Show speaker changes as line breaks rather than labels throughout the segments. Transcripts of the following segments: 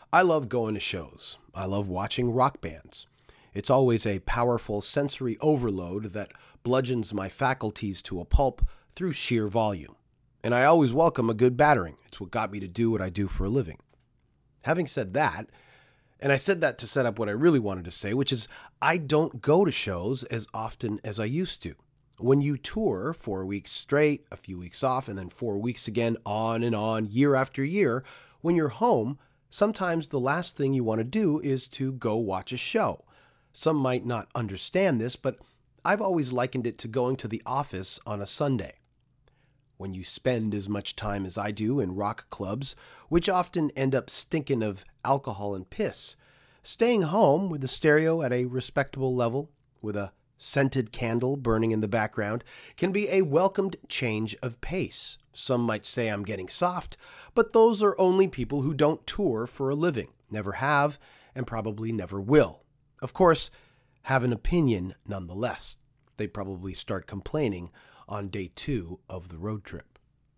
I love going to shows. I love watching rock bands. It's always a powerful sensory overload that bludgeons my faculties to a pulp through sheer volume. And I always welcome a good battering. It's what got me to do what I do for a living. Having said that, and I said that to set up what I really wanted to say, which is I don't go to shows as often as I used to. When you tour 4 weeks straight, a few weeks off, and then 4 weeks again, on and on, year after year, when you're home, sometimes the last thing you want to do is to go watch a show. Some might not understand this, but I've always likened it to going to the office on a Sunday. When you spend as much time as I do in rock clubs, which often end up stinking of alcohol and piss, staying home with the stereo at a respectable level, with a scented candle burning in the background, can be a welcomed change of pace. Some might say I'm getting soft, but those are only people who don't tour for a living, never have, and probably never will. Of course, have an opinion nonetheless. They probably start complaining on day 2 of the road trip.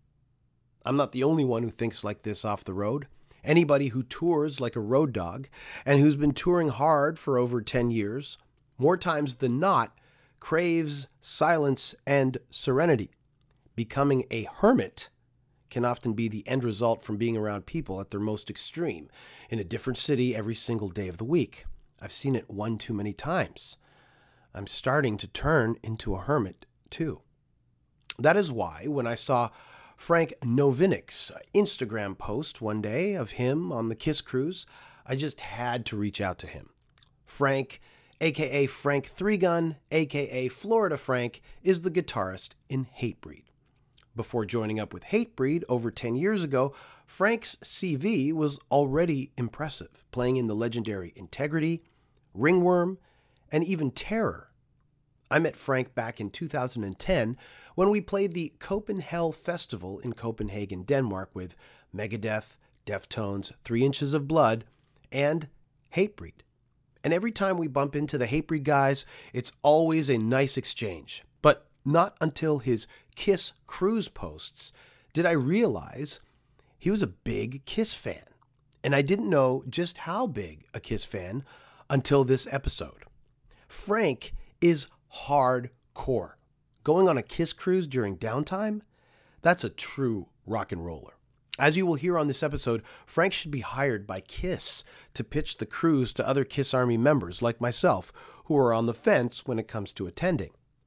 I'm not the only one who thinks like this off the road. Anybody who tours like a road dog and who's been touring hard for over 10 years, more times than not, craves silence and serenity. Becoming a hermit can often be the end result from being around people at their most extreme, in a different city every single day of the week. I've seen it one too many times. I'm starting to turn into a hermit, too. That is why, when I saw Frank Novinek's Instagram post one day of him on the Kiss Cruise, I just had to reach out to him. Frank, a.k.a. Frank Three Gun, a.k.a. Florida Frank, is the guitarist in Hatebreed. Before joining up with Hatebreed over 10 years ago, Frank's CV was already impressive, playing in the legendary Integrity, Ringworm, and even Terror. I met Frank back in 2010 when we played the Copenhagen Festival in Copenhagen, Denmark with Megadeth, Deftones, 3 Inches of Blood, and Hatebreed. And every time we bump into the Hatebreed guys, it's always a nice exchange. But not until his Kiss Cruise posts did I realize he was a big Kiss fan. And I didn't know just how big a Kiss fan until this episode. Frank is hardcore. Going on a Kiss Cruise during downtime? That's a true rock and roller. As you will hear on this episode, Frank should be hired by Kiss to pitch the cruise to other Kiss Army members like myself, who are on the fence when it comes to attending.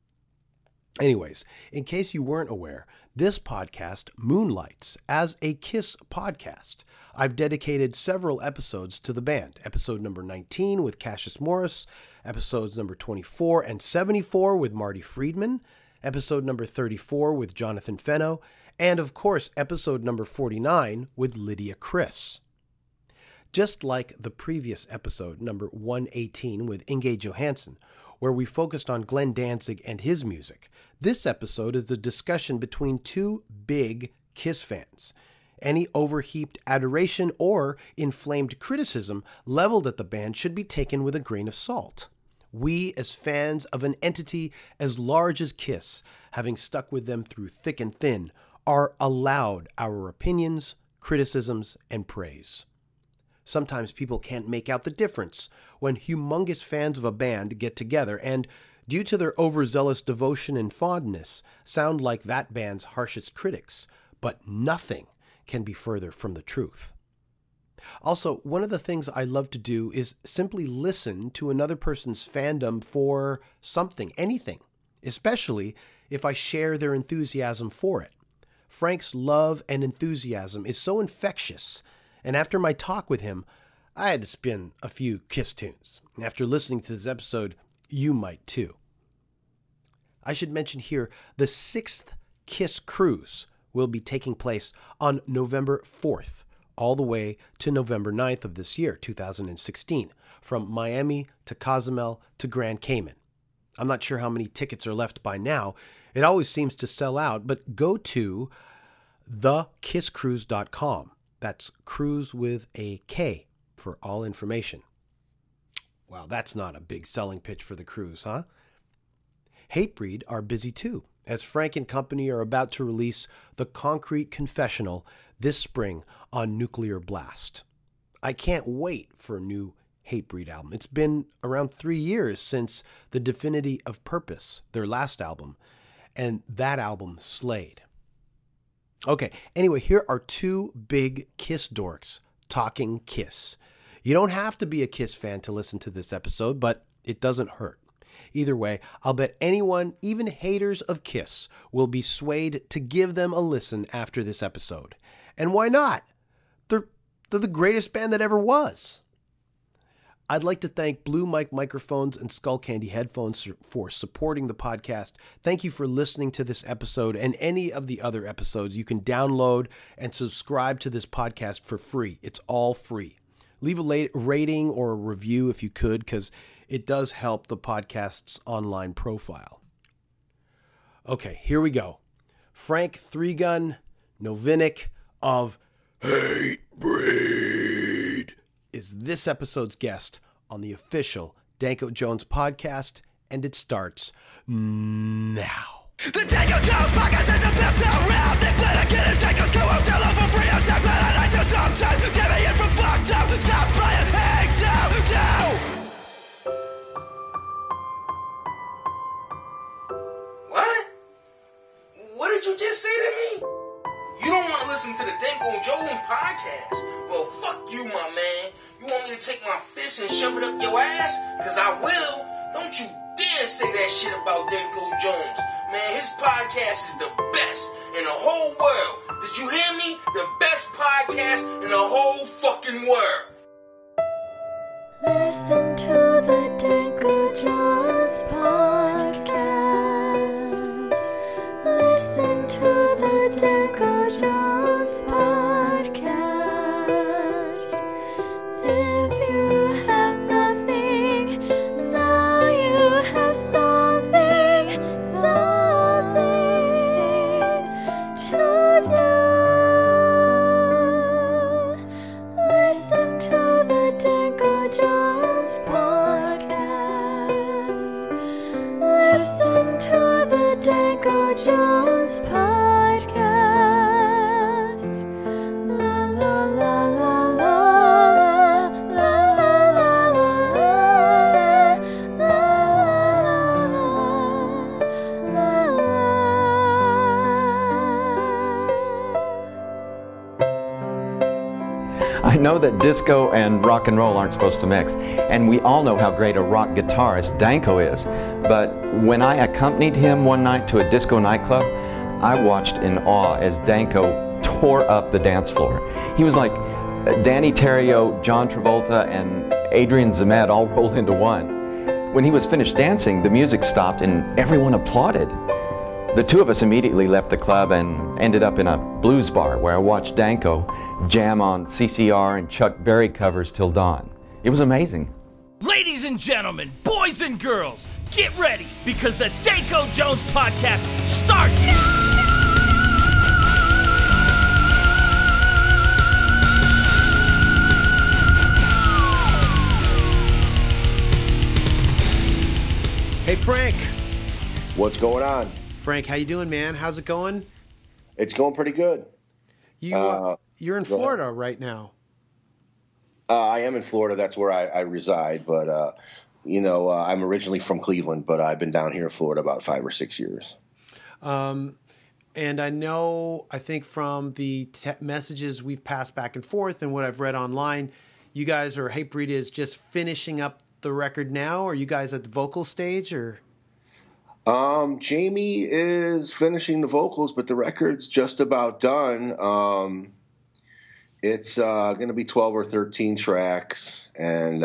Anyways, in case you weren't aware, this podcast moonlights as a Kiss podcast. I've dedicated several episodes to the band. Episode number 19 with Cassius Morris, episodes number 24 and 74 with Marty Friedman, episode number 34 with Jonathan Fenno, and of course, episode number 49 with Lydia Criss. Just like the previous episode, number 118 with Inge Johansson, where we focused on Glenn Danzig and his music, this episode is a discussion between two big Kiss fans. Any overheaped adoration or inflamed criticism leveled at the band should be taken with a grain of salt. We, as fans of an entity as large as Kiss, having stuck with them through thick and thin, are allowed our opinions, criticisms, and praise. Sometimes people can't make out the difference when humongous fans of a band get together and, due to their overzealous devotion and fondness, sound like that band's harshest critics, but nothing can be further from the truth. Also, one of the things I love to do is simply listen to another person's fandom for something, anything, especially if I share their enthusiasm for it. Frank's love and enthusiasm is so infectious, and after my talk with him, I had to spin a few Kiss tunes. After listening to this episode, you might too. I should mention here the 6th Kiss Cruise will be taking place on November 4th, all the way to November 9th of this year, 2016, from Miami to Cozumel to Grand Cayman. I'm not sure how many tickets are left by now. It always seems to sell out, but go to thekisscruise.com. That's cruise with a K for all information. Wow, that's not a big selling pitch for the cruise, huh? Hatebreed are busy too, as Frank and company are about to release The Concrete Confessional this spring on Nuclear Blast. I can't wait for a new Hatebreed album. It's been around 3 years since The Divinity of Purpose, their last album, and that album slayed. Okay, anyway, here are two big Kiss dorks talking Kiss. You don't have to be a Kiss fan to listen to this episode, but it doesn't hurt. Either way, I'll bet anyone, even haters of Kiss, will be swayed to give them a listen after this episode. And why not? They're the greatest band that ever was. I'd like to thank Blue Mic microphones and Skullcandy headphones for supporting the podcast. Thank you for listening to this episode and any of the other episodes. You can download and subscribe to this podcast for free. It's all free. Leave a rating or a review if you could, because it does help the podcast's online profile. Okay, here we go. Frank Three Gun Novinec of Hatebreed is this episode's guest on the official Danko Jones podcast, and it starts now.
The Danko Jones podcast is the best around. Nick Flanagan is Danko's co-host. Love for free. I'm so glad I like to sometimes. Jimmy in from fucked up. Stop playing hang down.
What did you just say to me? You don't want to listen to the Danko Jones podcast? Well, fuck you, my man. You want me to take my fist and shove it up your ass? Cause I will. Don't you dare say that shit about Danko Jones. Man, his podcast is the best in the whole world. Did you hear me? The best podcast in the whole fucking world.
Listen to the Danko Jones podcast. Listen to the Danko Jones podcast. If you have nothing, now you have something to do. Listen to the Danko Jones podcast. Listen to the Danko Jones podcast. La la la la la la la la la la
I know that disco and rock and roll aren't supposed to mix, and we all know how great a rock guitarist Danko is, but when I accompanied him one night to a disco nightclub, I watched in awe as Danko tore up the dance floor. He was like Danny Terrio, John Travolta, and Adrian Zmed all rolled into one. When he was finished dancing, the music stopped and everyone applauded. The two of us immediately left the club and ended up in a blues bar where I watched Danko jam on CCR and Chuck Berry covers till dawn. It was amazing.
Ladies and gentlemen, boys and girls, get ready because the Danko Jones podcast starts now.
Hey, Frank.
What's going on?
Frank, how you doing, man? How's it going?
It's going pretty good.
You're in
go
Florida right now.
I am in Florida. That's where I reside. But, I'm originally from Cleveland, but I've been down here in Florida about 5 or 6 years.
And I think from the messages we've passed back and forth and what I've read online, you guys or Hatebreed is just finishing up the record now. Are you guys at the vocal stage or?
Jamie is finishing the vocals, but the record's just about done. It's going to be 12 or 13 tracks, and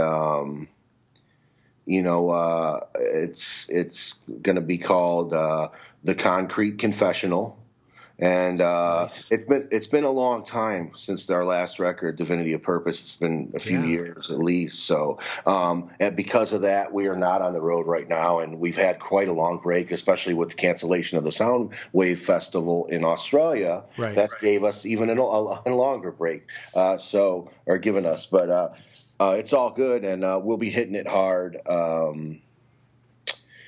it's going to be called The Concrete Confessional. And
Nice.
it's been a long time since our last record, Divinity of Purpose. It's been a few years at least. So, and because of that, we are not on the road right now, and we've had quite a long break, especially with the cancellation of the Soundwave Festival in Australia.
Right.
That gave us even a longer break. But it's all good, and we'll be hitting it hard.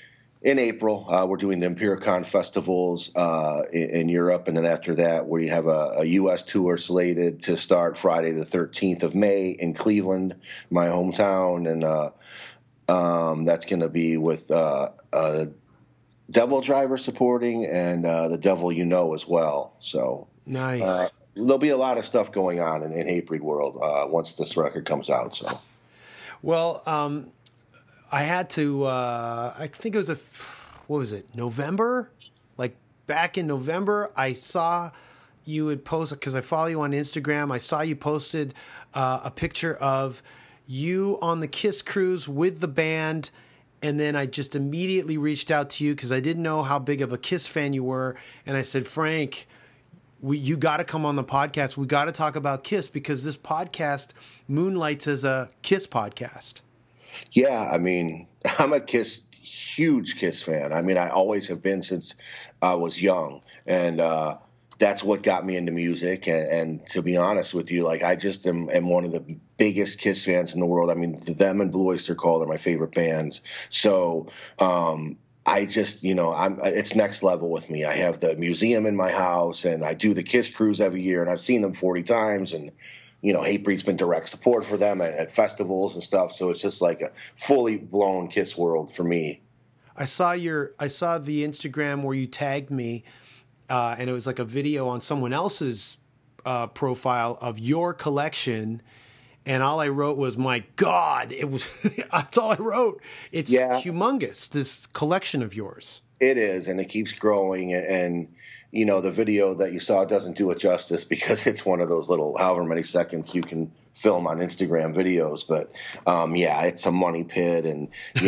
In April, we're doing the Empiricon festivals in Europe, and then after that, we have a U.S. tour slated to start Friday the 13th of May in Cleveland, my hometown, and that's going to be with Devil Driver supporting and the Devil You Know as well. So
Nice.
There'll be a lot of stuff going on in Hatebreed world once this record comes out. So,
Well, I had to. I think it was what was it? November? Like back in November, I saw you had posted because I follow you on Instagram. I saw you posted a picture of you on the Kiss cruise with the band. And then I just immediately reached out to you because I didn't know how big of a Kiss fan you were. And I said, Frank, you got to come on the podcast. We got to talk about Kiss because this podcast moonlights as a Kiss podcast.
yeah, I mean, I'm a huge Kiss fan. I mean, I always have been since I was young. And that's what got me into music. And to be honest with you, like I just am one of the biggest Kiss fans in the world. I mean, them and Blue Oyster Cult are my favorite bands. So I just, it's next level with me. I have the museum in my house, and I do the Kiss cruise every year, and I've seen them 40 times, and Hatebreed's been direct support for them at festivals and stuff. So it's just like a fully blown Kiss world for me.
I saw the Instagram where you tagged me, and it was like a video on someone else's profile of your collection. And all I wrote was, my God, it was, that's all I wrote. It's humongous, this collection of yours.
It is, and it keeps growing. And the video that you saw doesn't do it justice because it's one of those little, however many seconds you can film on Instagram videos. But it's a money pit, and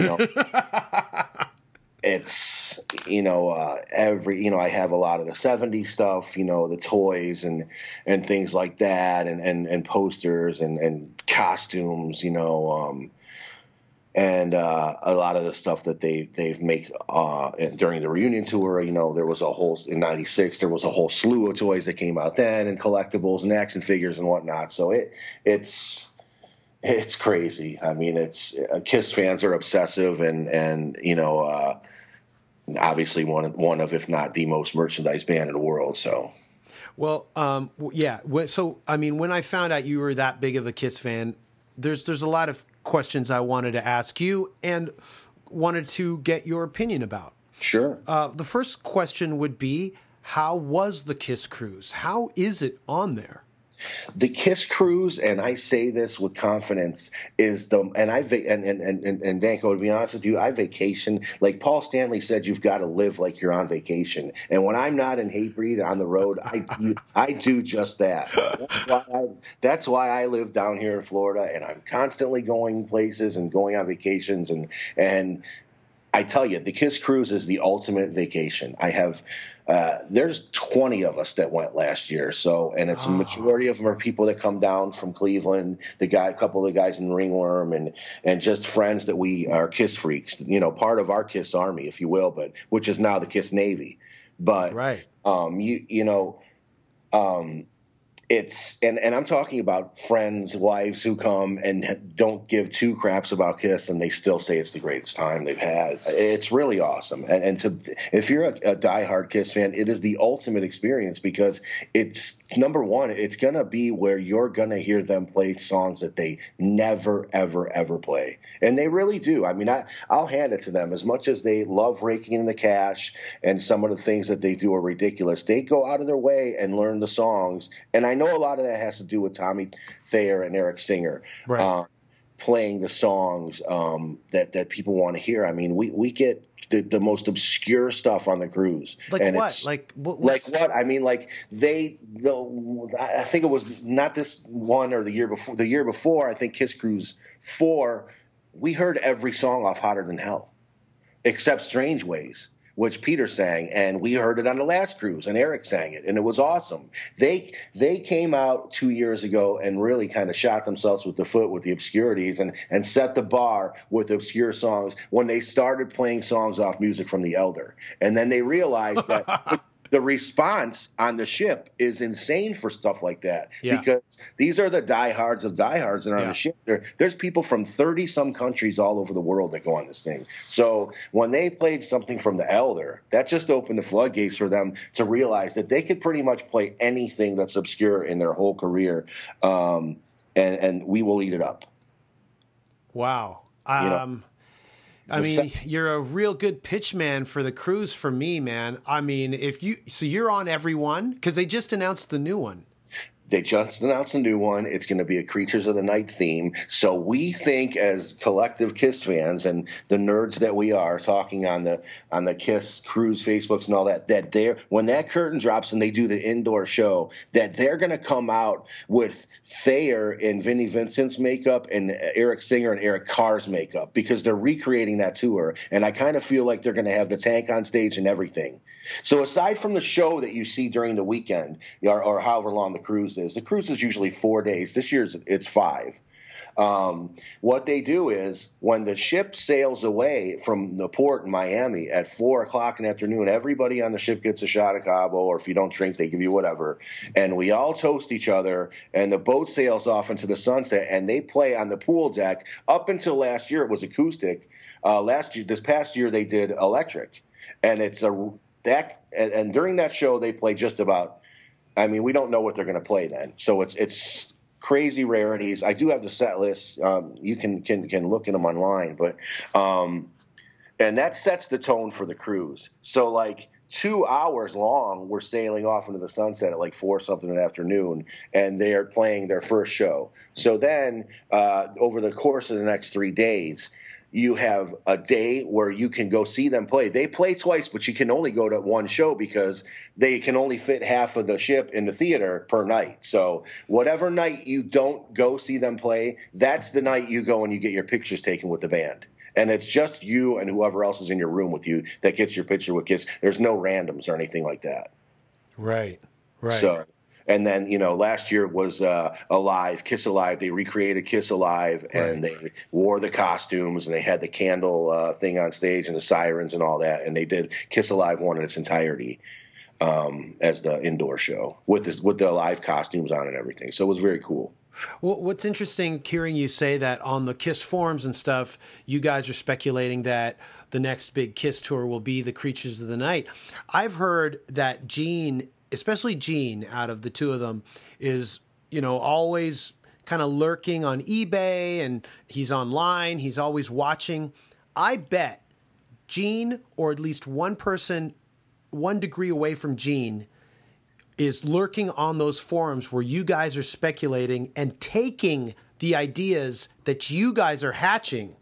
it's I have a lot of the 70s stuff, the toys and things like that, and posters and costumes, and a lot of the stuff that they've make during the reunion tour. There was in '96 there was a whole slew of toys that came out then, and collectibles and action figures and whatnot. So it's crazy. I mean, Kiss fans are obsessive, and obviously one of, if not the most merchandised band in the world. So,
well, yeah. So, I mean, when I found out you were that big of a Kiss fan, there's a lot of questions I wanted to ask you and wanted to get your opinion about.
Sure.
The first question would be, how was the Kiss cruise? How is it on there?
The Kiss cruise, and I say this with confidence, is and Danko, to be honest with you, I vacation. Like Paul Stanley said, you've got to live like you're on vacation. And when I'm not in Hatebreed on the road, I do just that. That's why I live down here in Florida, and I'm constantly going places and going on vacations. And I tell you, the Kiss cruise is the ultimate vacation. I have. There's 20 of us that went last year. So, and it's a majority of them are people that come down from Cleveland, a couple of the guys in Ringworm, and just friends that we are Kiss freaks, part of our Kiss army, if you will, but which is now the Kiss Navy. But,
right.
It's and I'm talking about friends, wives who come and don't give two craps about Kiss, and they still say it's the greatest time they've had. It's really awesome. And if you're a diehard Kiss fan, it is the ultimate experience because it's number one. It's gonna be where you're gonna hear them play songs that they never, ever, ever play, and they really do. I mean, I'll hand it to them. As much as they love raking in the cash and some of the things that they do are ridiculous, they go out of their way and learn the songs. And I know a lot of that has to do with Tommy Thayer and Eric Singer,
right.
Playing the songs that people want to hear. I mean, we get the most obscure stuff on the cruise.
Like
and
what? Like what?
I mean, like I think it was not this one or the year before. The year before, I think Kiss Cruise 4, we heard every song off Hotter Than Hell, except Strange Ways, which Peter sang, and we heard it on the last cruise, and Eric sang it, and it was awesome. They came out 2 years ago and really kind of shot themselves with the foot with the obscurities and set the bar with obscure songs when they started playing songs off Music from the Elder. And then they realized that the response on the ship is insane for stuff like that.
Yeah.
Because these are the diehards of diehards that are on the ship. There's people from 30-some countries all over the world that go on this thing. So when they played something from The Elder, that just opened the floodgates for them to realize that they could pretty much play anything that's obscure in their whole career, and we will eat it up.
Wow.
You know,
I mean, you're a real good pitch man for the cruise for me, man. I mean, so you're on every one? Because they just announced the new one.
They just announced a new one. It's going to be a Creatures of the Night theme. So we think, as collective Kiss fans and the nerds that we are, talking on the Kiss Cruise Facebooks and all that, that when that curtain drops and they do the indoor show, that they're going to come out with Thayer and Vinnie Vincent's makeup and Eric Singer and Eric Carr's makeup, because they're recreating that tour. And I kind of feel like they're going to have the tank on stage and everything. So aside from the show that you see during the weekend, or however long the cruise is usually 4 days. This year it's 5. What they do is, when the ship sails away from the port in Miami at 4 o'clock in the afternoon, everybody on the ship gets a shot of Cabo, or if you don't drink, they give you whatever. And we all toast each other, and the boat sails off into the sunset, and they play on the pool deck. Up until last year, it was acoustic. This past year, they did electric. And and during that show, they play just about, I mean, we don't know what they're going to play then. So it's crazy rarities. I do have the set list. You can look at them online, but and that sets the tone for the cruise. So like 2 hours long, we're sailing off into the sunset at like 4 something in the afternoon, and they're playing their first show. So then over the course of the next 3 days, you have a day where you can go see them play. They play twice, but you can only go to one show because they can only fit half of the ship in the theater per night. So whatever night you don't go see them play, that's the night you go and you get your pictures taken with the band. And it's just you and whoever else is in your room with you that gets your picture with Kiss. There's no randoms or anything like that.
Right.
So, and then, last year was Alive, Kiss Alive. They recreated Kiss Alive, and they wore the costumes, and they had the candle thing on stage and the sirens and all that. And they did Kiss Alive 1 in its entirety as the indoor show with the Alive costumes on and everything. So it was very cool.
Well, what's interesting, hearing you say that on the Kiss forums and stuff, you guys are speculating that the next big Kiss tour will be the Creatures of the Night. I've heard that Gene, especially Gene, out of the two of them, is, always kind of lurking on eBay, and he's online. He's always watching. I bet Gene, or at least one person 1 degree away from Gene, is lurking on those forums where you guys are speculating and taking the ideas that you guys are hatching.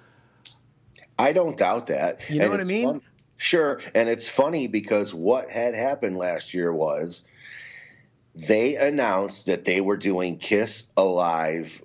I don't doubt that.
You know what I mean?
Fun. Sure. And it's funny because what had happened last year was they announced that they were doing Kiss Alive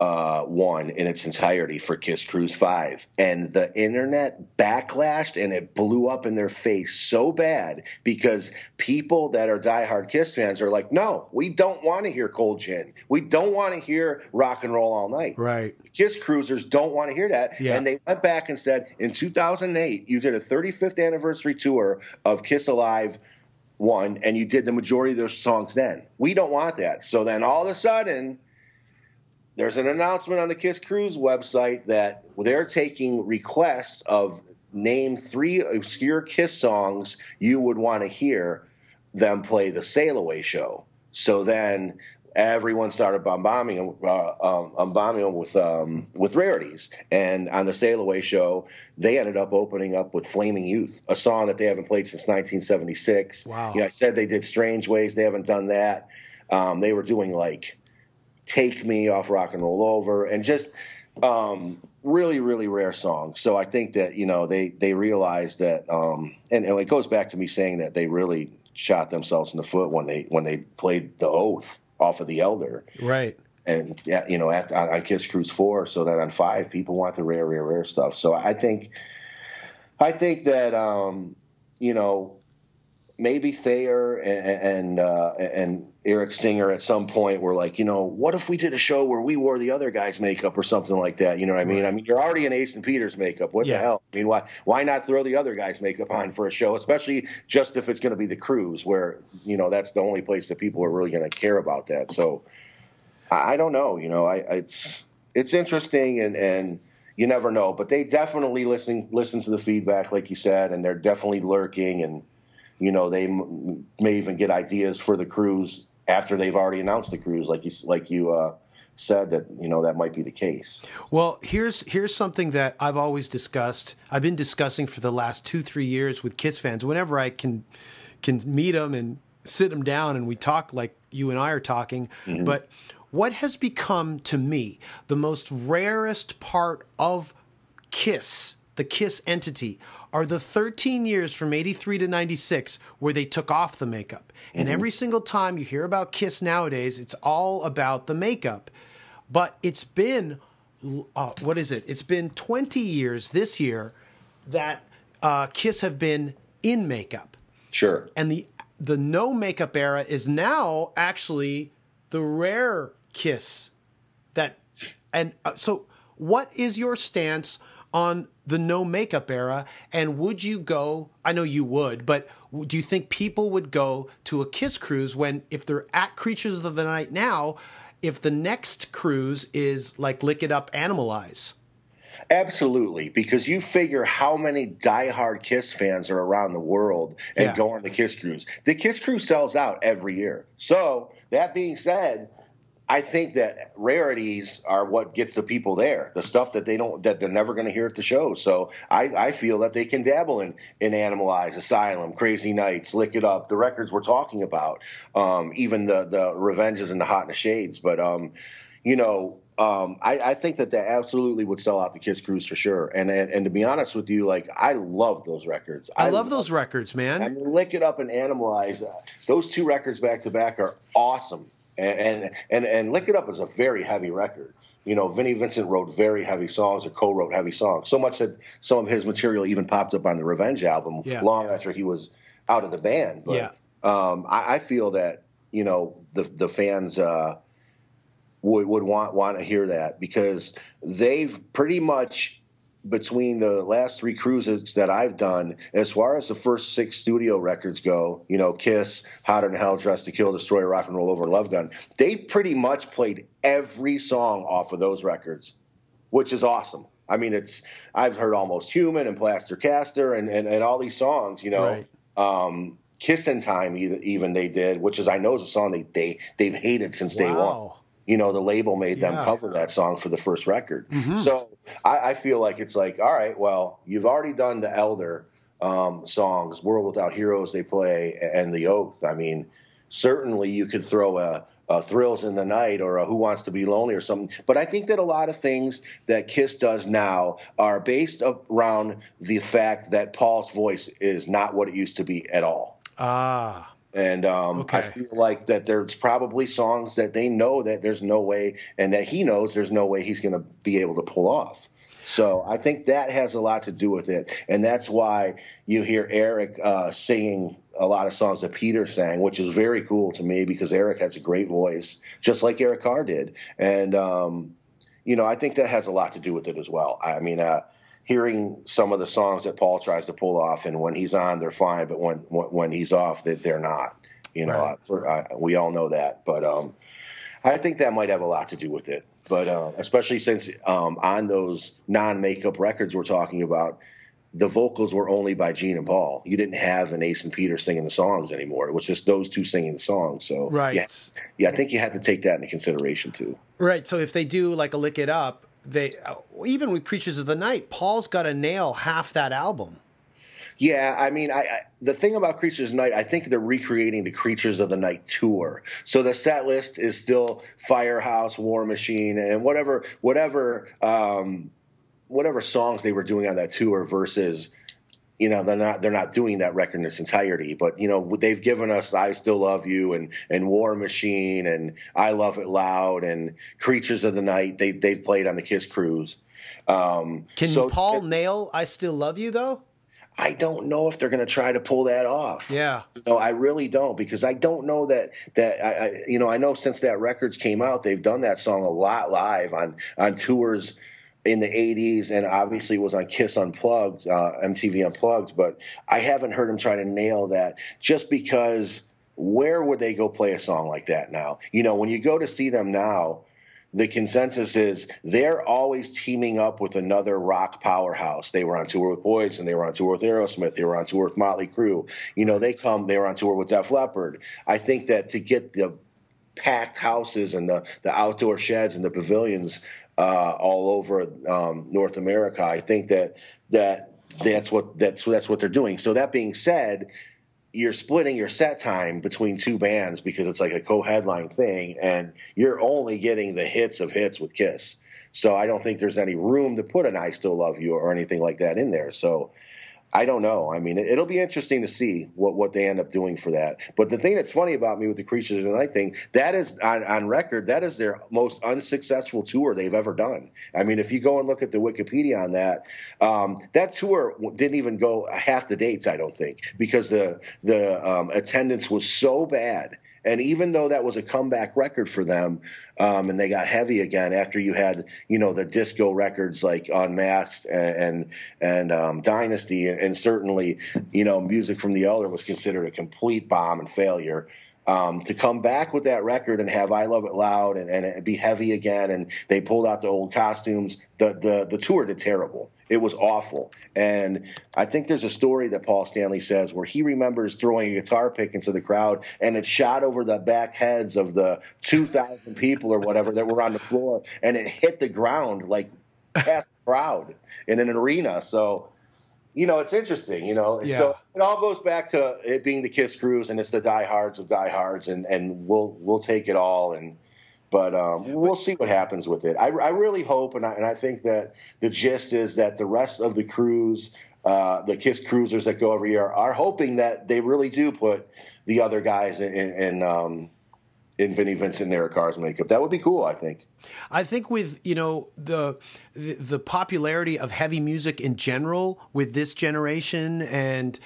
1 in its entirety for Kiss Cruise 5. And the internet backlashed, and it blew up in their face so bad because people that are diehard Kiss fans are like, no, we don't want to hear Cold Gin. We don't want to hear Rock and Roll All Night.
Right.
Kiss cruisers don't want to hear that.
Yeah.
And they went back and said, in 2008, you did a 35th anniversary tour of Kiss Alive 1, and you did the majority of those songs then. We don't want that. So then all of a sudden, there's an announcement on the Kiss Cruise website that they're taking requests of name 3 obscure Kiss songs you would want to hear them play the Sail Away show. So then everyone started bombarding them with rarities. And on the Sail Away show, they ended up opening up with Flaming Youth, a song that they haven't played since 1976.
Wow.
I said they did Strange Ways. They haven't done that. They were doing like Take Me off Rock and Roll Over, and just really, really rare songs. So I think that, they realized that, and it goes back to me saying that they really shot themselves in the foot when they played The Oath off of The Elder.
Right.
And, on Kiss Cruise 4, so that on 5, people want the rare stuff. So I think that, maybe Thayer and Eric Singer at some point were like, what if we did a show where we wore the other guy's makeup or something like that? You know what I mean? I mean, you're already in Ace and Peter's makeup. What the hell? I mean, why not throw the other guy's makeup on for a show, especially just if it's going to be the cruise, where that's the only place that people are really going to care about that. So I don't know. It's interesting and. You never know, but they definitely listen to the feedback, like you said, and they're definitely lurking, and they may even get ideas for the cruise after they've already announced the cruise, like you said that might be the case.
Well, here's something that I've always discussed. I've been discussing for the last 2-3 years with Kiss fans. Whenever I can meet them and sit them down and we talk like you and I are talking, but. What has become, to me, the most rarest part of Kiss, the Kiss entity, are the 13 years from 83 to 96 where they took off the makeup. And every single time you hear about Kiss nowadays, it's all about the makeup. But it's been, It's been 20 years this year that Kiss have been in makeup.
Sure.
And the no makeup era is now actually the rare Kiss so what is your stance on the no makeup era, and would you go, I know you would, but do you think people would go to a Kiss cruise if they're at Creatures of the Night now, if the next cruise is like Lick It Up, Animalize?
Absolutely, because you figure how many diehard Kiss fans are around the world and go on the Kiss cruise. The Kiss cruise sells out every year. So that being said, I think that rarities are what gets the people there. The stuff that they're never going to hear at the show. So I feel that they can dabble in Animalize, Asylum, Crazy Nights, Lick It Up, the records we're talking about, even the Revenges and the Hot in the Shades. But I think that absolutely would sell out the Kiss cruise for sure. And to be honest with you, like, I love those records.
I love those records, man.
I mean, Lick It Up and Animalize, those two records back to back are awesome. And Lick It Up is a very heavy record. Vinnie Vincent wrote very heavy songs or co-wrote heavy songs, so much that some of his material even popped up on the Revenge album long after he was out of the band. But I feel that the fans would want to hear that, because they've pretty much, between the last 3 cruises that I've done, as far as the first 6 studio records go, Kiss, Hotter Than Hell, Dressed to Kill, Destroyer, Rock and Roll Over, and Love Gun, they pretty much played every song off of those records, which is awesome. I mean, I've heard Almost Human and Plaster Caster and all these songs, Right. Kiss in Time even they did, which is, I know, is a song they've hated since day one. The label made them cover that song for the first record. So I feel like it's like, all right, well, you've already done the Elder songs, World Without Heroes they play, and The Oath. I mean, certainly you could throw a Thrills in the Night or a Who Wants to Be Lonely or something. But I think that a lot of things that Kiss does now are based around the fact that Paul's voice is not what it used to be at all. And I feel like that there's probably songs that they know that there's no way, and that he knows there's no way he's going to be able to pull off. So I think that has a lot to do with it. And that's why you hear Eric singing a lot of songs that Peter sang, which is very cool to me, because Eric has a great voice, just like Eric Carr did. And, I think that has a lot to do with it as well. I mean, hearing some of the songs that Paul tries to pull off, and when he's on, they're fine, but when he's off, they're not. We all know that. But I think that might have a lot to do with it. But especially since on those non-makeup records we're talking about, the vocals were only by Gene and Paul. You didn't have an Ace and Peter singing the songs anymore. It was just those two singing the songs. So I think you had to take that into consideration too. Right.
So if they do like a Lick It Up, they even with Creatures of the Night, Paul's got to nail half that album.
Yeah, I mean, the thing about Creatures of the Night, I think they're recreating the Creatures of the Night tour. So the set list is still Firehouse, War Machine, and whatever songs they were doing on that tour versus, they're not doing that record in its entirety. But they've given us I Still Love You and War Machine and I Love It Loud and Creatures of the Night. They've played on the Kiss cruise.
Can Paul nail I Still Love You though?
I don't know if they're going to try to pull that off.
Yeah.
No, I really don't, because I don't know that I know since that records came out, they've done that song a lot live on tours in the 80s, and obviously was on Kiss Unplugged, MTV Unplugged, but I haven't heard them try to nail that, just because where would they go play a song like that now? You know, when you go to see them now, the consensus is they're always teaming up with another rock powerhouse. They were on tour with Poison, they were on tour with Aerosmith, they were on tour with Motley Crue. You know, they were on tour with Def Leppard. I think that to get the packed houses and the outdoor sheds and the pavilions all over North America, I think that's what they're doing. So that being said, you're splitting your set time between two bands because it's like a co-headline thing, and you're only getting the hits of hits with Kiss. So I don't think there's any room to put an I Still Love You or anything like that in there. So I don't know. I mean, it'll be interesting to see what they end up doing for that. But the thing that's funny about me with the Creatures of the Night thing, that is on record, that is their most unsuccessful tour they've ever done. I mean, if you go and look at the Wikipedia on that, that tour didn't even go half the dates, I don't think, because the attendance was so bad. And even though that was a comeback record for them, and they got heavy again after you had, you know, the disco records like Unmasked and Dynasty, and certainly, you know, Music from the Elder was considered a complete bomb and failure. To come back with that record and have I Love It Loud and be heavy again, and they pulled out the old costumes, the tour did terrible. It was awful. And I think there's a story that Paul Stanley says where he remembers throwing a guitar pick into the crowd, and it shot over the back heads of the 2,000 people or whatever that were on the floor, and it hit the ground like past the crowd in an arena. So, you know, it's interesting, you know. Yeah. So it all goes back to it being the Kiss Cruise, and it's the diehards of diehards, and we'll take it all. But we'll see what happens with it. I really hope, and I think that the gist is that the rest of the crews, the Kiss cruisers that go every year, are hoping that they really do put the other guys in Vinnie Vincent and Eric Carr's makeup. That would be cool, I think.
I think with, you know, the popularity of heavy music in general with this generation and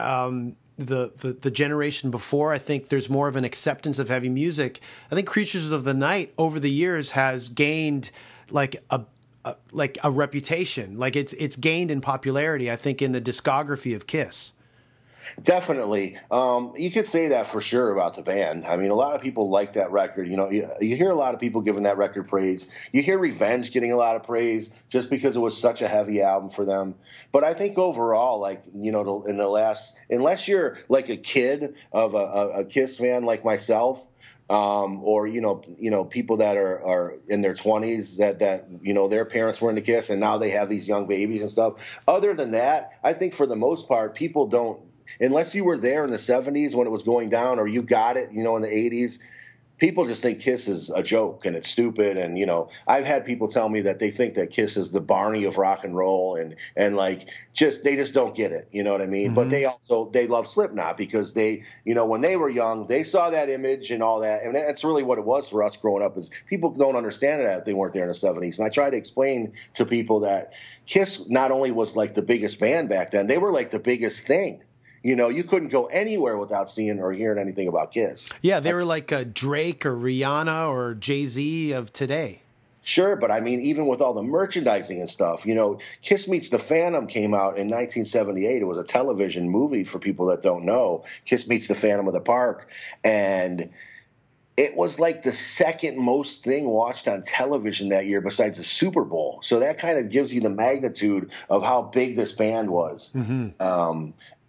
the generation before, I think there's more of an acceptance of heavy music. I think Creatures of the Night over the years has gained like a reputation. Like it's gained in popularity, I think, in the discography of Kiss.
Definitely. You could say that for sure about the band. I mean, a lot of people like that record. You know, you hear a lot of people giving that record praise. You hear Revenge getting a lot of praise just because it was such a heavy album for them. But I think overall, like, you know, in the last, unless you're like a kid of a Kiss fan like myself, or you know people that are in their 20s that you know their parents were into Kiss and now they have these young babies and stuff. Other than that, I think for the most part, people don't. Unless you were there in the 70s when it was going down, or you got it, you know, in the 80s, people just think Kiss is a joke and it's stupid. And, you know, I've had people tell me that they think that Kiss is the Barney of rock and roll, and like, they just don't get it. You know what I mean? Mm-hmm. But they love Slipknot because they, you know, when they were young, they saw that image and all that. And that's really what it was for us growing up, is people don't understand that if they weren't there in the 70s. And I try to explain to people that Kiss not only was like the biggest band back then, they were like the biggest thing. You know, you couldn't go anywhere without seeing or hearing anything about Kiss.
Yeah, they were like Drake or Rihanna or Jay-Z of today.
Sure, but I mean, even with all the merchandising and stuff, you know, Kiss Meets the Phantom came out in 1978. It was a television movie for people that don't know. Kiss Meets the Phantom of the Park. And it was like the second most thing watched on television that year besides the Super Bowl. So that kind of gives you the magnitude of how big this band was. Mm-hmm.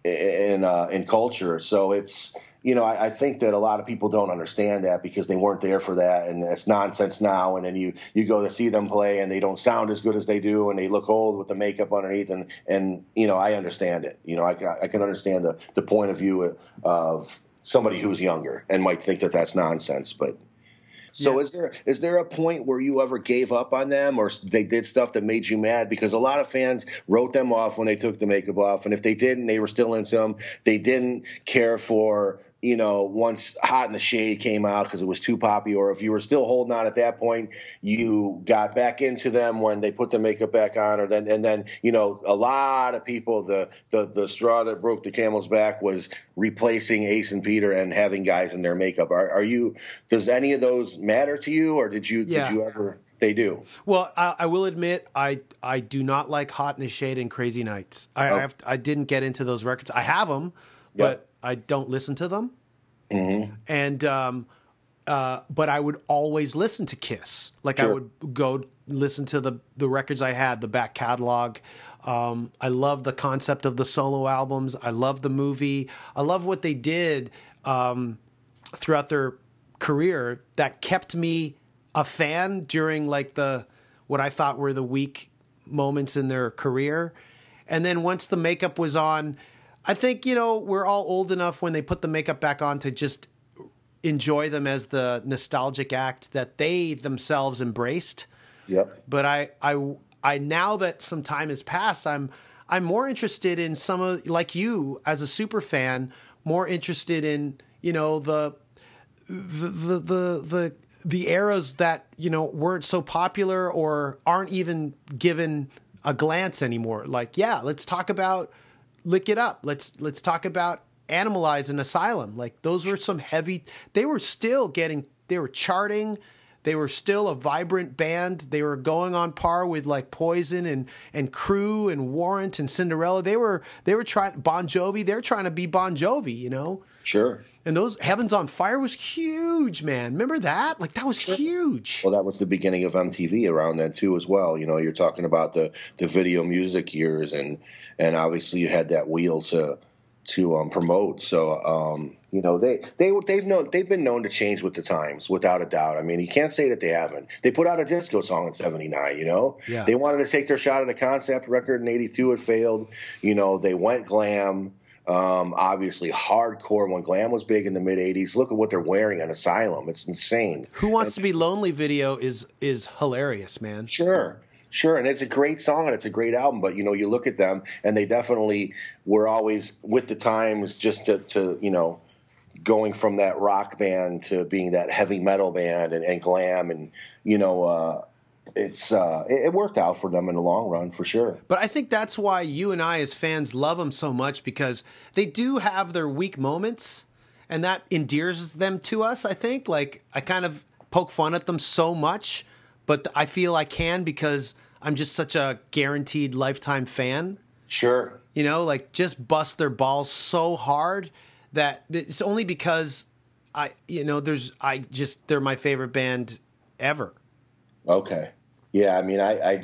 In culture. So it's, you know, I think that a lot of people don't understand that because they weren't there for that, and it's nonsense now. And then you go to see them play and they don't sound as good as they do, and they look old with the makeup underneath, and you know, I understand it. You know, I can understand the point of view of somebody who's younger and might think that that's nonsense, but so yeah. Is there a point where you ever gave up on them, or they did stuff that made you mad? Because a lot of fans wrote them off when they took the makeup off, and if they didn't, they were still into them. They didn't care for, once Hot in the Shade came out because it was too poppy, or if you were still holding on at that point, you got back into them when they put the makeup back on, and then a lot of people, the straw that broke the camel's back was replacing Ace and Peter and having guys in their makeup. Does any of those matter to you, or did you ever? They do.
Well, I will admit, I do not like Hot in the Shade and Crazy Nights. I didn't get into those records. I have them, but I don't listen to them. Mm-hmm. And but I would always listen to Kiss. Like sure. I would go listen to the records I had, the back catalog. I love the concept of the solo albums. I love the movie. I love what they did throughout their career that kept me a fan during like what I thought were the weak moments in their career. And then once the makeup was on, I think, we're all old enough when they put the makeup back on to just enjoy them as the nostalgic act that they themselves embraced.
Yep.
But I now that some time has passed, I'm more interested in some of, like you as a super fan, more interested in, the eras that, weren't so popular or aren't even given a glance anymore. Like, let's talk about Lick It Up. Let's talk about Animalize and Asylum. Like those were some heavy, they were charting. They were still a vibrant band. They were going on par with like Poison and Crew and Warrant and Cinderella. They were trying Bon Jovi. They're trying to be Bon Jovi,
Sure.
And those Heavens on Fire was huge, man. Remember that? Like that was huge.
Well, that was the beginning of MTV around then too, as well. You're talking about the video music years, and obviously you had that wheel to promote. So they've been known to change with the times, without a doubt. I mean, you can't say that they haven't. They put out a disco song in '79.
Yeah.
They wanted to take their shot at a concept record in '82. It failed. They went glam. Obviously hardcore when glam was big in the mid '80s. Look at what they're wearing on Asylum. It's insane.
Who Wants to Be Lonely video is hilarious, man.
Sure. And it's a great song and it's a great album. But you look at them and they definitely were always with the times, just to going from that rock band to being that heavy metal band and glam, and it worked out for them in the long run, for sure.
But I think that's why you and I as fans love them so much, because they do have their weak moments, and that endears them to us, I think. Like, I kind of poke fun at them so much, but I feel I can because I'm just such a guaranteed lifetime fan.
Sure.
Like just bust their balls so hard that it's only because they're my favorite band ever.
Okay. Yeah, I mean,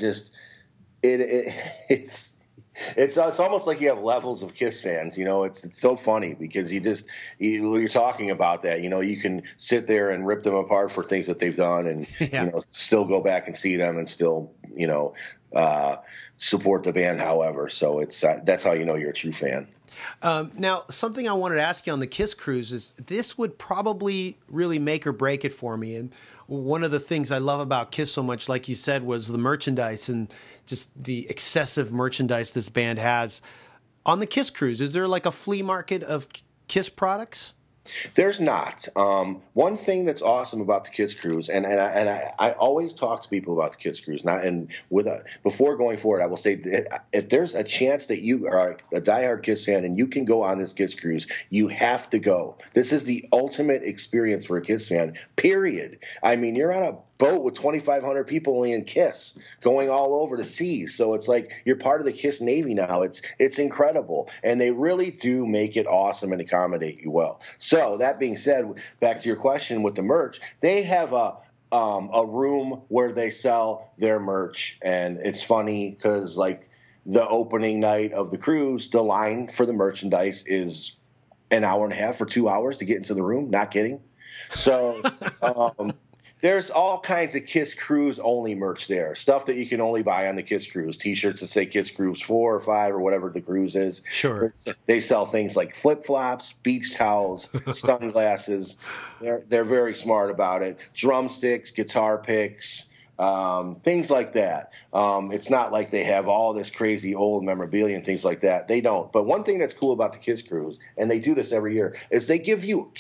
it's almost like you have levels of Kiss fans. It's so funny because you're talking about that. You can sit there and rip them apart for things that they've done, and still go back and see them, and still support the band. However, so that's how you're a true fan.
Now, something I wanted to ask you on the Kiss Cruise is this would probably really make or break it for me. And one of the things I love about Kiss so much, like you said, was the merchandise and just the excessive merchandise this band has. On the Kiss Cruise, is there like a flea market of Kiss products?
There's not. One thing that's awesome about the Kiss Cruise, and I always talk to people about the Kiss Cruise. Before going forward, I will say that if there's a chance that you are a diehard Kiss fan and you can go on this Kiss Cruise, you have to go. This is the ultimate experience for a Kiss fan, period. I mean, you're on a boat with 2,500 people only in Kiss going all over the seas. So it's like you're part of the Kiss Navy now. It's incredible. And they really do make it awesome and accommodate you well. So that being said, back to your question with the merch, they have a room where they sell their merch. And it's funny because like the opening night of the cruise, the line for the merchandise is an hour and a half or 2 hours to get into the room. Not kidding. So there's all kinds of Kiss Cruise only merch there. Stuff that you can only buy on the Kiss Cruise. T-shirts that say Kiss Cruise 4 or 5 or whatever the cruise is.
Sure.
They sell things like flip-flops, beach towels, sunglasses. They're very smart about it. Drumsticks, guitar picks, things like that. It's not like they have all this crazy old memorabilia and things like that. They don't. But one thing that's cool about the Kiss Cruise, and they do this every year, is they give you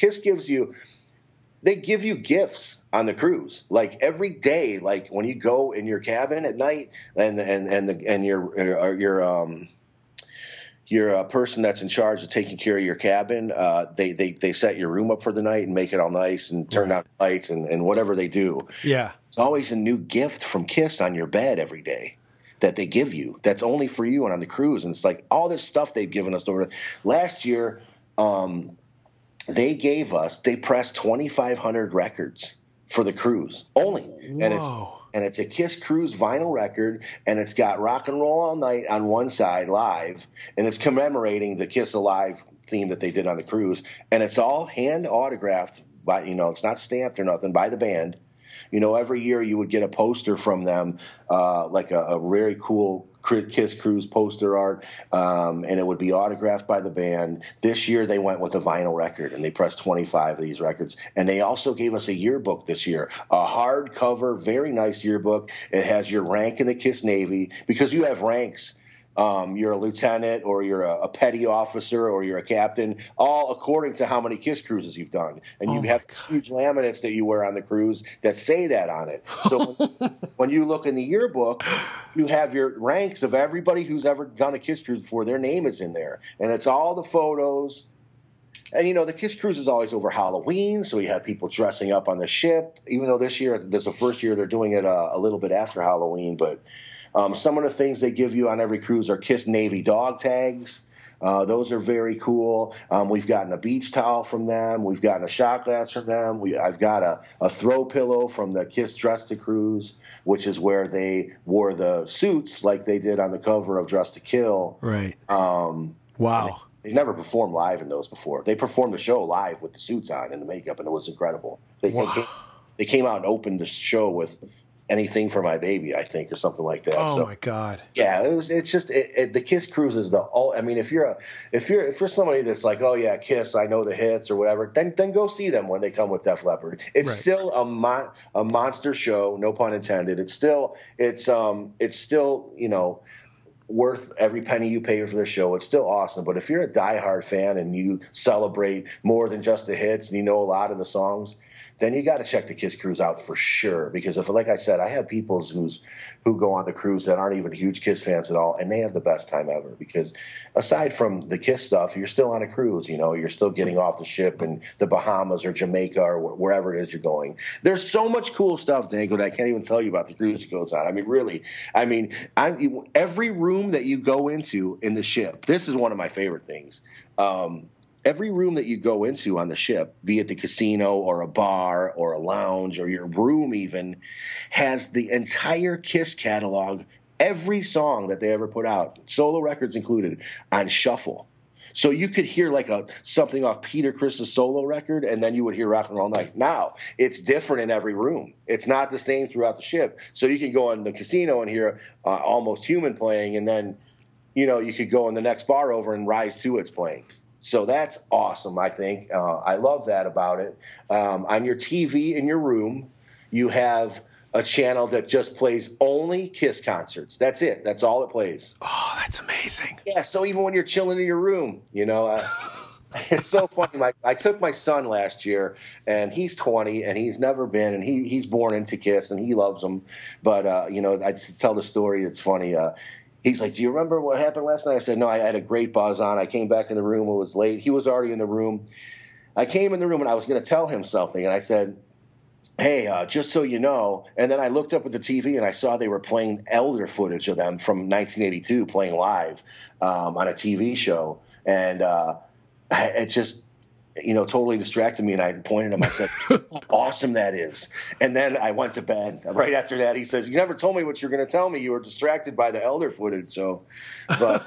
gifts on the cruise. Like every day, like when you go in your cabin at night, and you're a person that's in charge of taking care of your cabin. They set your room up for the night and make it all nice and turn down the lights and whatever they do.
Yeah.
It's always a new gift from Kiss on your bed every day that they give you. That's only for you and on the cruise. And it's like all this stuff they've given us over. Last year, they pressed 2,500 records for the cruise only.
Whoa.
And it's a Kiss Cruise vinyl record, and it's got Rock and Roll All Night on one side live, and it's commemorating the Kiss Alive theme that they did on the cruise. And it's all hand autographed by, it's not stamped or nothing, by the band. Every year you would get a poster from them, like a very cool Kiss Cruise poster art, and it would be autographed by the band. This year they went with a vinyl record, and they pressed 25 of these records. And they also gave us a yearbook this year, a hardcover, very nice yearbook. It has your rank in the Kiss Navy, because you have ranks. You're a lieutenant, or you're a petty officer, or you're a captain, all according to how many Kiss cruises you've done. And you have huge laminates that you wear on the cruise that say that on it. So when you look in the yearbook, you have your ranks of everybody who's ever done a Kiss cruise before. Their name is in there. And it's all the photos. And, the Kiss Cruise is always over Halloween, so you have people dressing up on the ship, even though this year, this is the first year they're doing it a little bit after Halloween, but... some of the things they give you on every cruise are Kiss Navy dog tags. Those are very cool. We've gotten a beach towel from them. We've gotten a shot glass from them. I've got a throw pillow from the Kiss Dress to Cruise, which is where they wore the suits like they did on the cover of Dress to Kill.
Right.
Wow. They never performed live in those before. They performed the show live with the suits on and the makeup, and it was incredible. They came out and opened the show with Anything for My Baby, I think, or something like that.
Oh, my God.
Yeah, it's just the Kiss Cruise is if you're somebody that's like, oh yeah, Kiss, I know the hits or whatever, then go see them when they come with Def Leppard. It's still a monster show, no pun intended. It's still worth every penny you pay for the show. It's still awesome. But if you're a diehard fan and you celebrate more than just the hits and you know a lot of the songs, then you got to check the Kiss Cruise out for sure. Because like I said, I have people who go on the cruise that aren't even huge Kiss fans at all, and they have the best time ever. Because aside from the Kiss stuff, you're still on a cruise. You're still getting off the ship in the Bahamas or Jamaica or wherever it is you're going. There's so much cool stuff, Danko, that I can't even tell you about the cruise that goes on. I mean, really. I mean, every room that you go into in the ship, this is one of my favorite things. Every room that you go into on the ship, be it the casino or a bar or a lounge or your room even, has the entire Kiss catalog, every song that they ever put out, solo records included, on shuffle. So you could hear like something off Peter Criss's solo record, and then you would hear Rock and Roll All Night. Now, it's different in every room. It's not the same throughout the ship. So you can go in the casino and hear Almost Human playing, and then you could go in the next bar over and Rise to It's playing. So that's awesome, I think. I love that about it. On your TV in your room, you have a channel that just plays only Kiss concerts. That's it. That's all it plays.
Oh, that's amazing.
Yeah, so even when you're chilling in your room, it's so funny. I took my son last year, and he's 20, and he's never been, and he's born into Kiss, and he loves them. But, I tell the story. It's funny. He's like, do you remember what happened last night? I said, no, I had a great buzz on. I came back in the room. It was late. He was already in the room. I came in the room, and I was going to tell him something. And I said, hey, just so you know. And then I looked up at the TV, and I saw they were playing elder footage of them from 1982 playing live on a TV show. And it just totally distracted me, and I pointed him. I said, how awesome that is. And then I went to bed. Right after that, he says, you never told me what you're going to tell me. You were distracted by the elder footage. So, but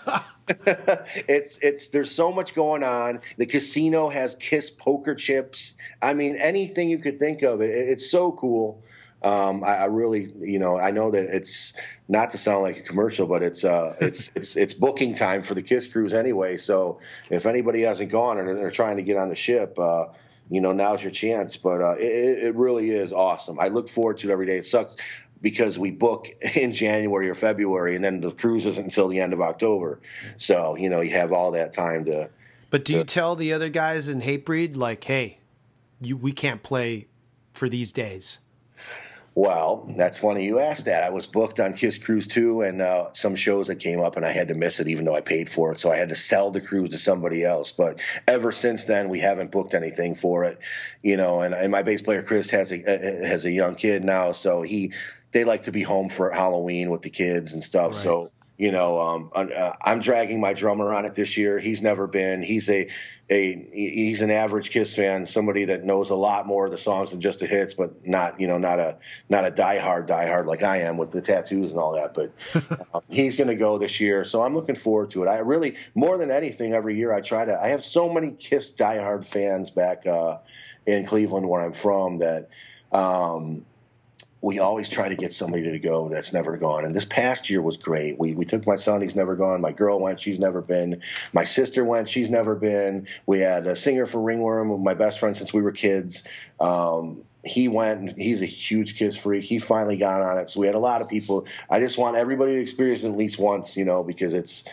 there's so much going on. The casino has Kiss poker chips. I mean, anything you could think of. It's so cool. I really, I know that it's not to sound like a commercial, but it's booking time for the Kiss Cruise anyway. So if anybody hasn't gone and they're trying to get on the ship, now's your chance. But it really is awesome. I look forward to it every day. It sucks. because we book in January or February, and then the cruise isn't until the end of October. So, you have all that time to.
But do you tell the other guys in Hatebreed, like, hey, we can't play for these days?
Well, that's funny you asked that. I was booked on Kiss Cruise 2 and some shows that came up, and I had to miss it even though I paid for it. So I had to sell the cruise to somebody else. But ever since then, we haven't booked anything for it. And my bass player, Chris, has a young kid now. So they like to be home for Halloween with the kids and stuff. Right. So, I'm dragging my drummer on it this year. He's never been. He's he's an average Kiss fan, somebody that knows a lot more of the songs than just the hits, but not a diehard like I am with the tattoos and all that. But he's going to go this year, so I'm looking forward to it. I really, more than anything, every year I have so many Kiss diehard fans back in Cleveland, where I'm from, that we always try to get somebody to go that's never gone. And this past year was great. We took my son, he's never gone. My girl went, she's never been. My sister went, she's never been. We had a singer for Ringworm, my best friend since we were kids. He went, and he's a huge Kiss freak. He finally got on it. So we had a lot of people. I just want everybody to experience it at least once, because it's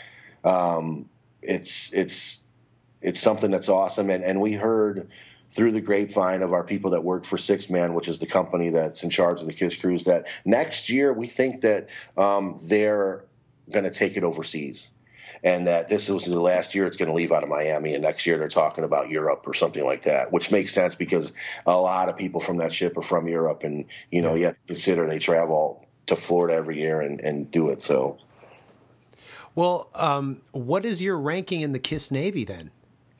something that's awesome. And we heard through the grapevine of our people that work for Six Man, which is the company that's in charge of the Kiss Cruise, that next year we think that they're going to take it overseas, and that this was the last year it's going to leave out of Miami, and next year they're talking about Europe or something like that, which makes sense because a lot of people from that ship are from Europe, and you have to consider they travel to Florida every year and do it. So,
well, what is your ranking in the Kiss Navy then?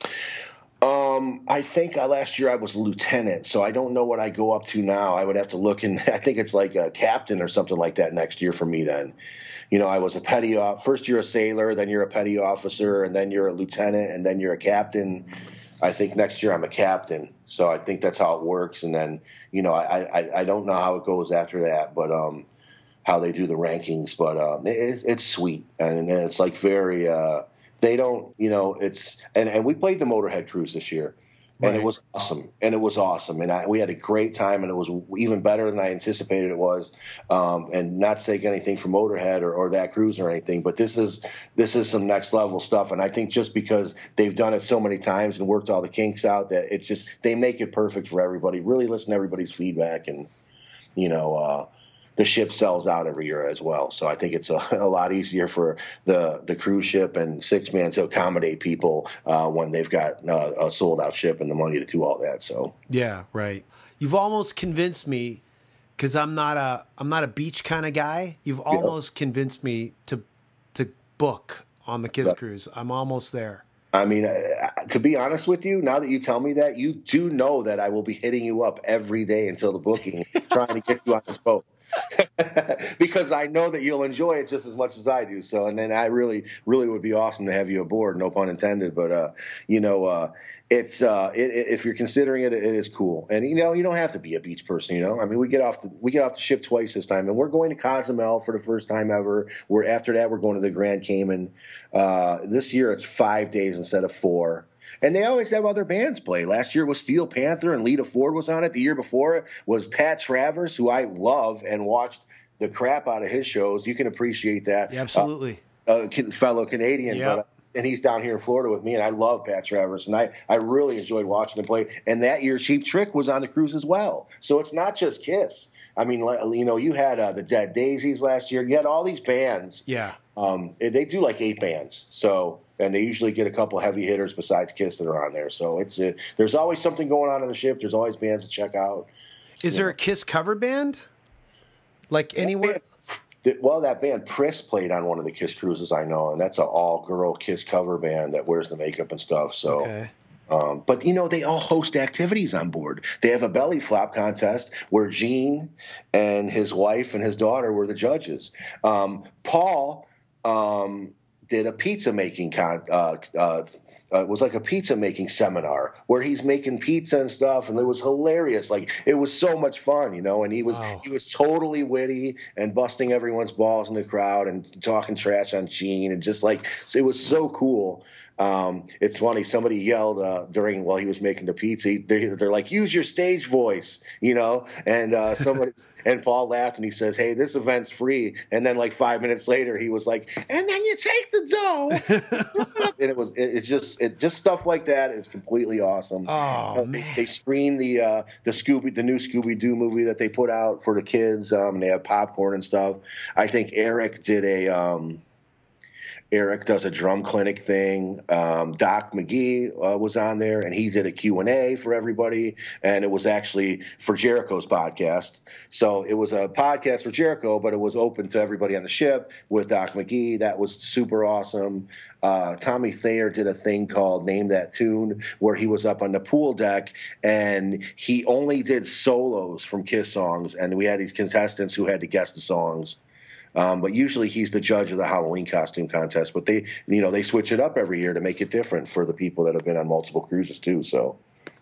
I think last year I was lieutenant, so I don't know what I go up to now. I would have to look, and I think it's like a captain or something like that next year for me then. I was a petty first you're a sailor, then you're a petty officer, and then you're a lieutenant, and then you're a captain. I think next year I'm a captain, so I think that's how it works. And then, I don't know how it goes after that, but how they do the rankings, but it's sweet, and it's like very they don't, it's and we played the Motorhead cruise this year, and It was awesome, and we had a great time, and it was even better than I anticipated it was. And not to take anything from Motorhead or that cruise or anything, but this is some next level stuff, and I think just because they've done it so many times and worked all the kinks out, that they make it perfect for everybody. Really listen to everybody's feedback, and the ship sells out every year as well. So I think it's a lot easier for the cruise ship and Six Man to accommodate people when they've got a sold out ship and the money to do all that. So
yeah, right. You've almost convinced me, because I'm not a beach kind of guy. You've almost convinced me to book on the Kiss Cruise. I'm almost there.
I mean, to be honest with you, now that you tell me that, you do know that I will be hitting you up every day until the booking, trying to get you on this boat. Because I know that you'll enjoy it just as much as I do. So, and then I really would be awesome to have you aboard. No pun intended. But it's if you're considering it, it is cool. And you don't have to be a beach person. I mean, we get off the ship twice this time, and we're going to Cozumel for the first time ever. After that we're going to the Grand Cayman. This year it's 5 days instead of 4. And they always have other bands play. Last year was Steel Panther, and Lita Ford was on it. The year before it was Pat Travers, who I love and watched the crap out of his shows. You can appreciate that.
Yeah, absolutely.
Fellow Canadian.
Yep.
And he's down here in Florida with me, and I love Pat Travers, and I really enjoyed watching him play. And that year, Cheap Trick was on the cruise as well. So it's not just Kiss. I mean, you had the Dead Daisies last year. You had all these bands.
Yeah.
They do like 8 bands. So... And they usually get a couple heavy hitters besides Kiss that are on there. So there's always something going on the ship. There's always bands to check out.
Is there a Kiss cover band? Like anywhere?
Well, that band Priss played on one of the Kiss cruises, I know, and that's an all-girl Kiss cover band that wears the makeup and stuff. So,
okay.
But they all host activities on board. They have a belly flop contest where Gene and his wife and his daughter were the judges. Paul. Did a pizza making it was like a pizza making seminar where he's making pizza and stuff, and it was hilarious. Like, it was so much fun, and he was totally witty and busting everyone's balls in the crowd and talking trash on Gene, and just like, it was so cool. It's funny. Somebody yelled during while he was making the pizza. They're like, "Use your stage voice," you know. And somebody and Paul laughed and he says, "Hey, this event's free." And then like 5 minutes later, he was like, "And then you take the dough." And it just stuff like that is completely awesome.
Oh,
they screen the new Scooby Doo movie that they put out for the kids. And they have popcorn and stuff. I think Eric does a drum clinic thing. Doc McGee was on there, and he did a Q&A for everybody, and it was actually for Jericho's podcast. So it was a podcast for Jericho, but it was open to everybody on the ship with Doc McGee. That was super awesome. Tommy Thayer did a thing called Name That Tune, where he was up on the pool deck, and he only did solos from Kiss songs, and we had these contestants who had to guess the songs. But usually he's the judge of the Halloween costume contest. But they switch it up every year to make it different for the people that have been on multiple cruises too. So,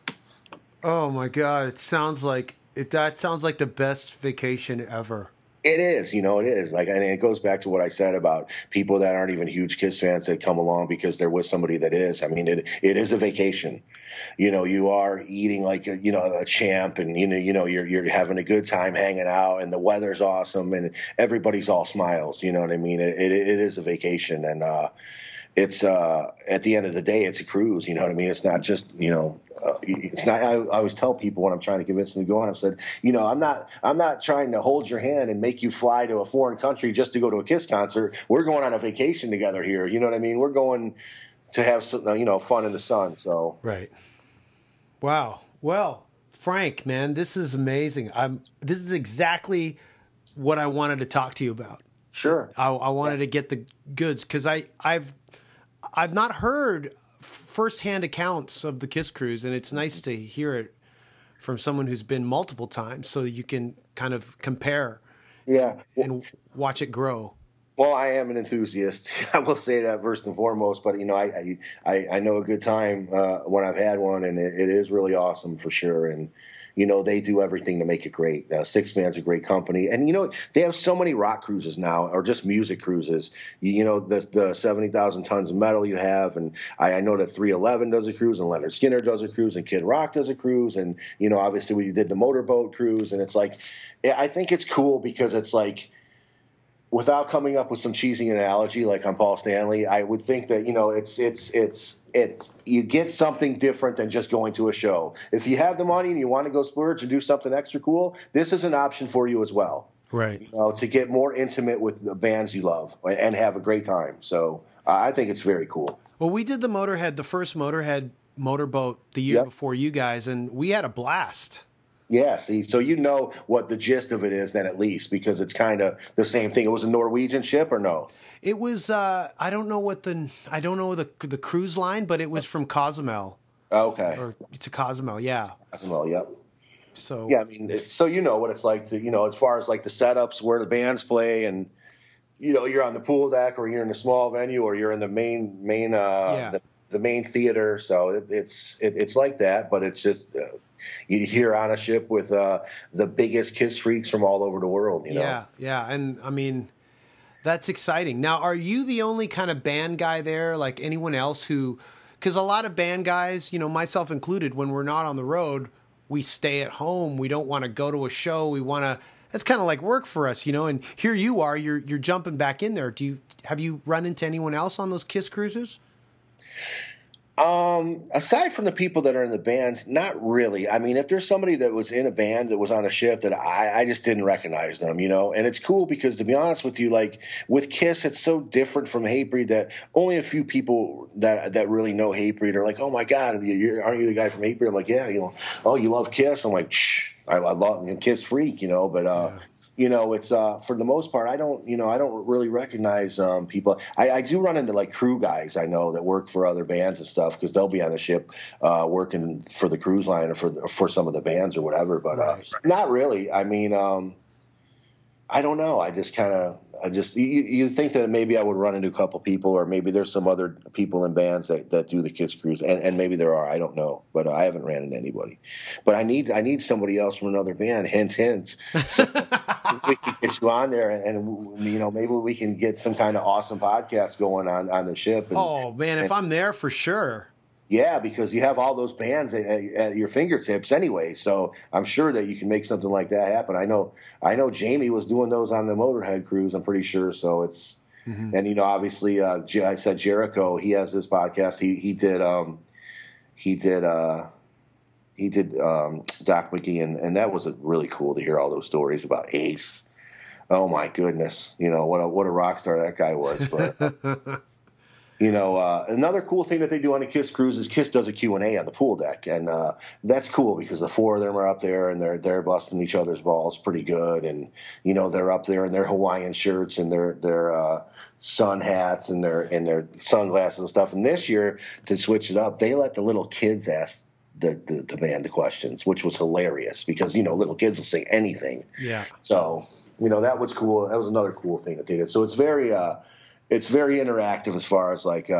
oh my God, that sounds like the best vacation ever.
it is, it is like, and it goes back to what I said about people that aren't even huge Kiss fans that come along because they're with somebody that is. I mean, it is a vacation. You are eating like a champ, and you're having a good time hanging out, and the weather's awesome, and everybody's all smiles. You know what I mean? It is a vacation, and it's at the end of the day, it's a cruise. You know what I mean? It's not just it's not. I always tell people when I'm trying to convince them to go on, I've said, I'm not trying to hold your hand and make you fly to a foreign country just to go to a Kiss concert. We're going on a vacation together here. You know what I mean? We're going to have some, fun in the sun. So
right. Wow. Well, Frank, man, this is amazing. This is exactly what I wanted to talk to you about.
Sure.
I wanted to get the goods because I've not heard firsthand accounts of the Kiss Cruise, and it's nice to hear it from someone who's been multiple times, so you can kind of compare, and watch it grow.
Well, I am an enthusiast. I will say that first and foremost. But I know a good time when I've had one, and it is really awesome for sure. And they do everything to make it great. Six Man's a great company, and they have so many rock cruises now, or just music cruises. The 70,000 tons of metal you have, and I know that 311 does a cruise, and Leonard Skinner does a cruise, and Kid Rock does a cruise, and obviously we did the motorboat cruise, and it's like, I think it's cool because it's like, without coming up with some cheesy analogy like on Paul Stanley, I would think that it's you get something different than just going to a show. If you have the money and you want to go splurge and do something extra cool, this is an option for you as well.
Right.
To get more intimate with the bands you love and have a great time. So I think it's very cool.
Well, we did the first Motorhead motorboat the year before you guys, and we had a blast.
Yeah, see, so what the gist of it is then, at least, because it's kind of the same thing. It was a Norwegian ship, or no?
It was I don't know the cruise line, but it was from Cozumel.
Okay.
Or to Cozumel, yeah.
Cozumel, yep.
So
yeah, I mean, so what it's like to as far as like the setups where the bands play, and you're on the pool deck, or you're in a small venue, or you're in the main the main theater. So it's like that, but it's just. You're on a ship with the biggest Kiss freaks from all over the world.
Yeah, and I mean, that's exciting. Now, are you the only kind of band guy there? Like anyone else because a lot of band guys, myself included, when we're not on the road, we stay at home. We don't want to go to a show. We want to. That's kind of like work for us, And here you are. You're jumping back in there. Have you run into anyone else on those Kiss cruises?
Aside from the people that are in the bands, not really. I mean, if there's somebody that was in a band that was on a ship that I just didn't recognize them, and it's cool because, to be honest with you, like with Kiss, it's so different from Hatebreed that only a few people that really know Hatebreed are like, oh my God, aren't you the guy from Hatebreed? I'm like, yeah, oh, you love Kiss? I'm like, shh, I love Kiss freak, but, it's for the most part, I don't really recognize people. I do run into like crew guys I know that work for other bands and stuff because they'll be on the ship working for the cruise line or for some of the bands or whatever. But not really. I mean, I don't know. I just kind of you think that maybe I would run into a couple people, or maybe there's some other people in bands that do the Kiss Cruise, and maybe there are. I don't know, but I haven't ran into anybody. But I need somebody else from another band. Hint. So we can get you on there, and maybe we can get some kind of awesome podcast going on the ship.
Oh man, if I'm there, for sure.
Yeah, because you have all those bands at your fingertips anyway, so I'm sure that you can make something like that happen. I know Jamie was doing those on the Motorhead cruise, I'm pretty sure. So it's and obviously I said Jericho, he has this podcast. He did Doc McGee, and that was really cool to hear all those stories about Ace. Oh my goodness, what a rock star that guy was. But another cool thing that they do on the Kiss cruise is Kiss does a Q&A on the pool deck, and that's cool because the four of them are up there and they're busting each other's balls pretty good, and they're up there in their Hawaiian shirts and their sun hats and their sunglasses and stuff. And this year, to switch it up, they let the little kids ask the band the questions, which was hilarious because little kids will say anything. Yeah. So that was cool. That was another cool thing that they did. So it's very interactive as far as like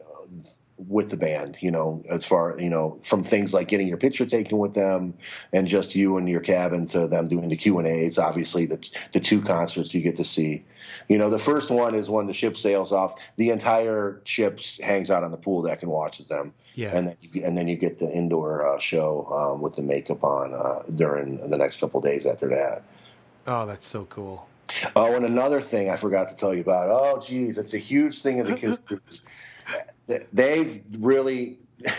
with the band, as far from things like getting your picture taken with them and just you in your cabin to them doing the Q&As. Obviously, the two concerts you get to see. The first one is when the ship sails off. The entire ship hangs out on the pool deck and watches them. Yeah, and then you get the indoor show with the makeup on during the next couple of days after that.
Oh, that's so cool.
Oh, and another thing I forgot to tell you about. Oh, geez, it's a huge thing in the Kiss cruise. They've really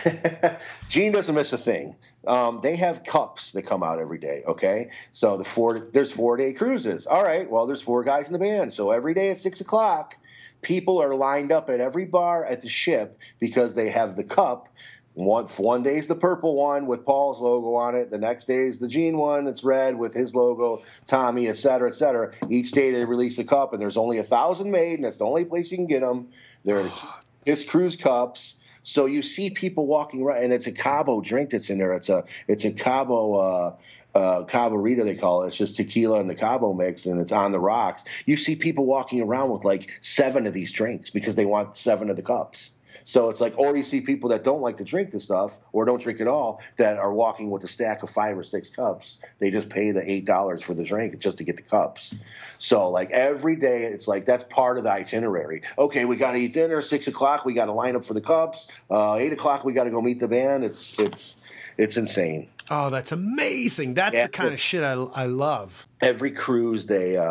Gene doesn't miss a thing. They have cups that come out every day. Okay, so there's 4-day cruises. All right, well, there's 4 guys in the band, so every day at 6:00, people are lined up at every bar at the ship because they have the cup. One day is the purple one with Paul's logo on it. The next day is the Gene one. It's red with his logo, Tommy, et cetera, et cetera. Each day they release a cup, and there's only 1,000 made, and that's the only place you can get them. They're the Kiss Cruise cups. So you see people walking around, and it's a Cabo drink that's in there. It's a Cabo Cabo Rita, they call it. It's just tequila and the Cabo mix, and it's on the rocks. You see people walking around with like 7 of these drinks because they want 7 of the cups. So it's like, or you see people that don't like to drink the stuff or don't drink at all that are walking with a stack of 5 or 6 cups. They just pay the $8 for the drink just to get the cups. So like every day, it's like that's part of the itinerary. Okay, we got to eat dinner. 6:00, we got to line up for the cups. 8:00, we got to go meet the band. It's insane.
Oh, that's amazing. That's the kind of shit I love.
Every cruise,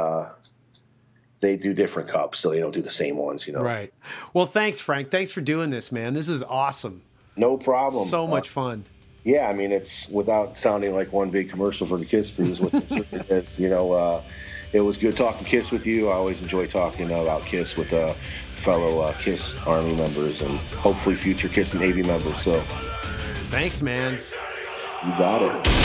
they do different cups, so they don't do the same ones,
Right. Well, thanks, Frank. Thanks for doing this, man. This is awesome.
No problem.
So much fun.
Yeah, I mean, it's without sounding like one big commercial for the Kiss cruise. It was good talking Kiss with you. I always enjoy talking about Kiss with fellow Kiss Army members and hopefully future Kiss Navy members. So,
thanks, man.
You got it.